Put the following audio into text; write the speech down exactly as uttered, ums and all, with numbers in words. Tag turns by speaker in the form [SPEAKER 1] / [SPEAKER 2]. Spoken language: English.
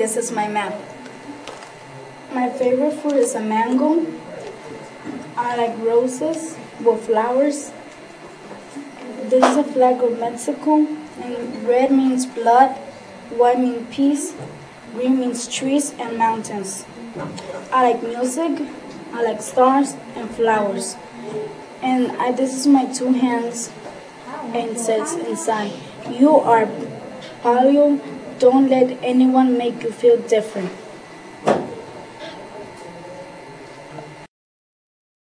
[SPEAKER 1] this is my map. My favorite fruit is a mango. I like roses with flowers. This is a flag of Mexico, and red means blood, white means peace, green means trees and mountains. I like music, I like stars and flowers. And I, this is my two hands, and it says inside, you are Palio, don't let anyone make you feel different.